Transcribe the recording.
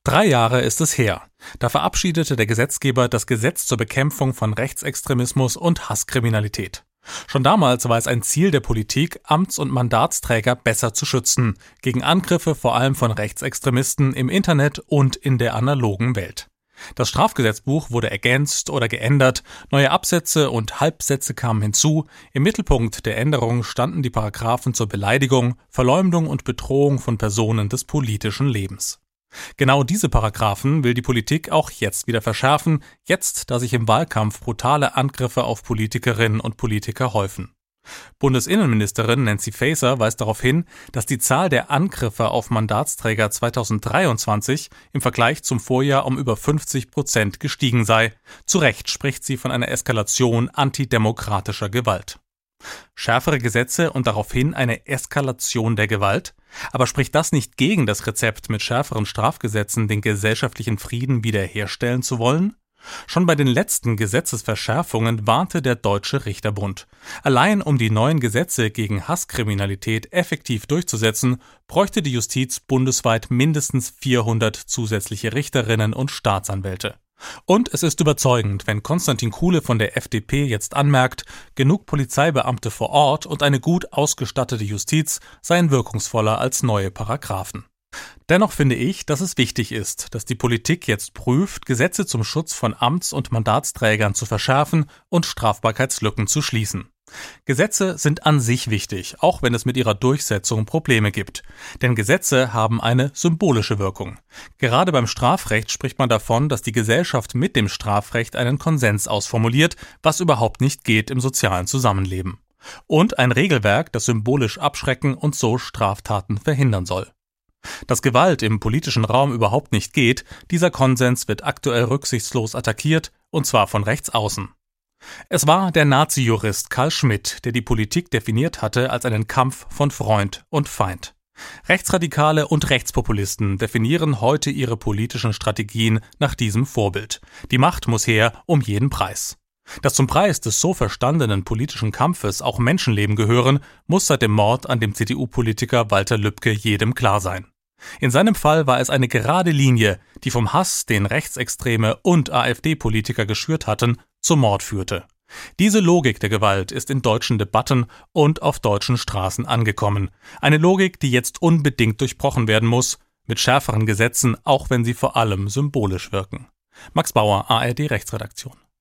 3 Jahre ist es her. Da verabschiedete der Gesetzgeber das Gesetz zur Bekämpfung von Rechtsextremismus und Hasskriminalität. Schon damals war es ein Ziel der Politik, Amts- und Mandatsträger besser zu schützen, gegen Angriffe vor allem von Rechtsextremisten im Internet und in der analogen Welt. Das Strafgesetzbuch wurde ergänzt oder geändert, neue Absätze und Halbsätze kamen hinzu. Im Mittelpunkt der Änderungen standen die Paragraphen zur Beleidigung, Verleumdung und Bedrohung von Personen des politischen Lebens. Genau diese Paragraphen will die Politik auch jetzt wieder verschärfen, jetzt, da sich im Wahlkampf brutale Angriffe auf Politikerinnen und Politiker häufen. Bundesinnenministerin Nancy Faeser weist darauf hin, dass die Zahl der Angriffe auf Mandatsträger 2023 im Vergleich zum Vorjahr um über 50% gestiegen sei. Zu Recht spricht sie von einer Eskalation antidemokratischer Gewalt. Schärfere Gesetze und daraufhin eine Eskalation der Gewalt? Aber spricht das nicht gegen das Rezept, mit schärferen Strafgesetzen den gesellschaftlichen Frieden wiederherstellen zu wollen? Schon bei den letzten Gesetzesverschärfungen warnte der Deutsche Richterbund. Allein um die neuen Gesetze gegen Hasskriminalität effektiv durchzusetzen, bräuchte die Justiz bundesweit mindestens 400 zusätzliche Richterinnen und Staatsanwälte. Und es ist überzeugend, wenn Konstantin Kuhle von der FDP jetzt anmerkt, genug Polizeibeamte vor Ort und eine gut ausgestattete Justiz seien wirkungsvoller als neue Paragraphen. Dennoch finde ich, dass es wichtig ist, dass die Politik jetzt prüft, Gesetze zum Schutz von Amts- und Mandatsträgern zu verschärfen und Strafbarkeitslücken zu schließen. Gesetze sind an sich wichtig, auch wenn es mit ihrer Durchsetzung Probleme gibt. Denn Gesetze haben eine symbolische Wirkung. Gerade beim Strafrecht spricht man davon, dass die Gesellschaft mit dem Strafrecht einen Konsens ausformuliert, was überhaupt nicht geht im sozialen Zusammenleben. Und ein Regelwerk, das symbolisch abschrecken und so Straftaten verhindern soll. Dass Gewalt im politischen Raum überhaupt nicht geht, dieser Konsens wird aktuell rücksichtslos attackiert, und zwar von rechts außen. Es war der Nazi-Jurist Carl Schmitt, der die Politik definiert hatte als einen Kampf von Freund und Feind. Rechtsradikale und Rechtspopulisten definieren heute ihre politischen Strategien nach diesem Vorbild. Die Macht muss her um jeden Preis. Dass zum Preis des so verstandenen politischen Kampfes auch Menschenleben gehören, muss seit dem Mord an dem CDU-Politiker Walter Lübcke jedem klar sein. In seinem Fall war es eine gerade Linie, die vom Hass, den Rechtsextreme und AfD-Politiker geschürt hatten, zum Mord führte. Diese Logik der Gewalt ist in deutschen Debatten und auf deutschen Straßen angekommen. Eine Logik, die jetzt unbedingt durchbrochen werden muss, mit schärferen Gesetzen, auch wenn sie vor allem symbolisch wirken. Max Bauer, ARD Rechtsredaktion.